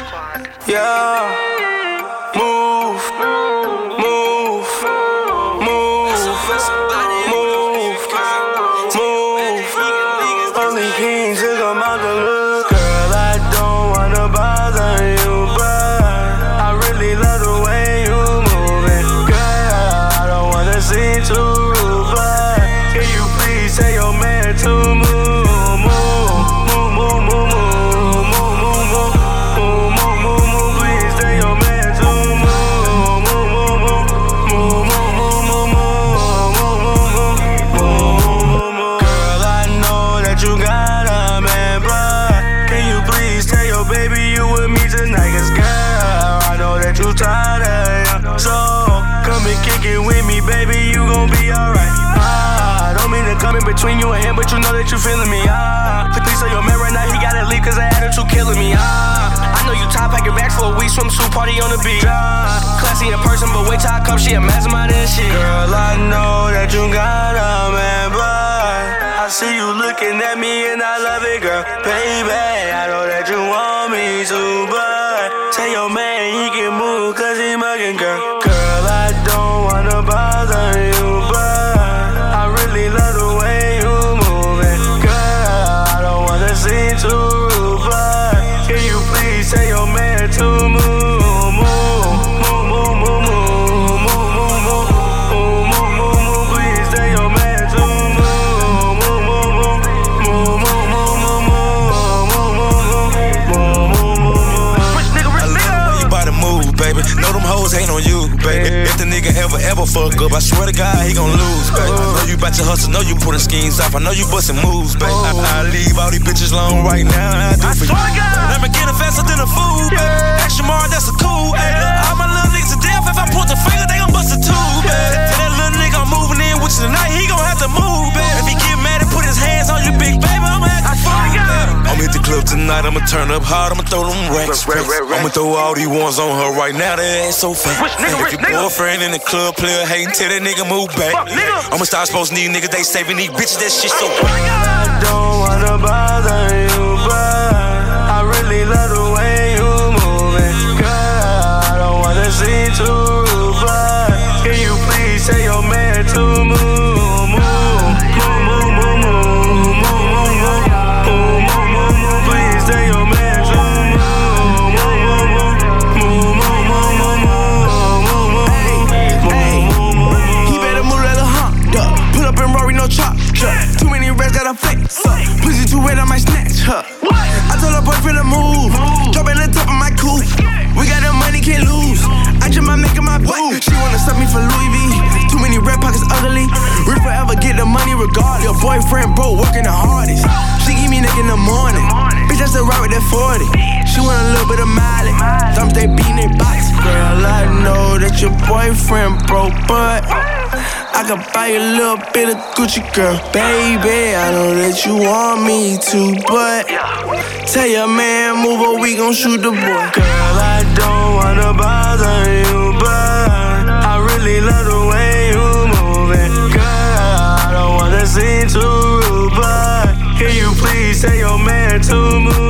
Yeah, move, move, move, move, move. Only king took 'em out the look. Girl, I don't wanna bother you, but I really love the way you move it. Girl, I don't wanna seem too rude, but can you please tell your man to move? So, come and kick it with me, baby, you gon' be alright. I don't mean to come in between you and him, but you know that you feeling me. Please tell your man right now he gotta leave, cause that attitude killing me. I know you top packing bags for a week, swimsuit party on the beach. Classy in person, but wait till I come, she a mastermind and shit. Girl, I know that you got a man, but I see you looking at me and I love it, girl. Baby, I know that you want me to, but tell your man he can move, cause he mugging, girl. Girl, I don't wanna bother you, but I really love the way you move it. Girl, I don't wanna seem too rude, but can you please tell your man to move? Know them hoes ain't on you, baby. If the nigga ever fuck up, I swear to God he gon' lose, baby. I know you bout to hustle, know you putting schemes off, I know you busting moves, baby. I leave all these bitches alone right now, I do for you. Let me get it faster than a fool, baby. Action more, that's a cool, baby. All my little niggas are deaf, if I point the finger, they gon' bust a tube, baby. Tell that little nigga I'm moving in with you tonight, he gon' have to move, baby. If he get mad and put his hands on you, big baby, I'ma have to fuck, baby. I'm at the club tonight, I'ma turn up hard, I'ma throw them racks. I'ma throw all these ones on her right now, they ain't so fat. If your boyfriend in the club player hating, tell that nigga move back. I'ma start exposing these niggas, they saving these bitches, that shit so I don't wanna bother you, but I really love the way you move it. Girl, I don't wanna seem too rude, but can you please tell your man to move? Please tell your man to chop. Too many rats that I flex up. Pussy too wet, I might snatch her. I told her boyfriend to move. Drop in the top of my coupe. We got the money, can't lose. I just might make her my boo. She wanna suck me for Louis V. Too many red pockets, ugly. We forever get the money regardless. Your boyfriend broke, working the hardest. She give me neck in the morning. Bitch, I still ride with that 40. She want a little bit of mileage. Thumbs they beating they box. Girl, I know that your boyfriend broke, but I could buy you a little bit of Gucci, girl. Baby, I know that you want me to, but tell your man move or we gon' shoot the boy. Girl, I don't wanna bother you, but I really love the way you move it. Girl, I don't wanna seem too rude, but can you please tell your man to move?